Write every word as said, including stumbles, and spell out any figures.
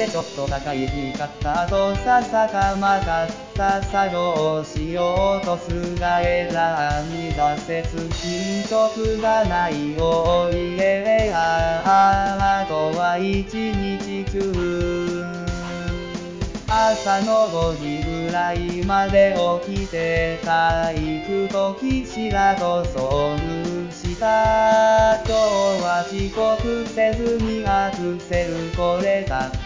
でちょっと高いかったとささかまかった作業をしようとすが選んだ節金色がないお家ああとは一日中朝のごじぐらいまで起きて体育と岸田と遭遇した今日は遅刻せずにアクセルこれた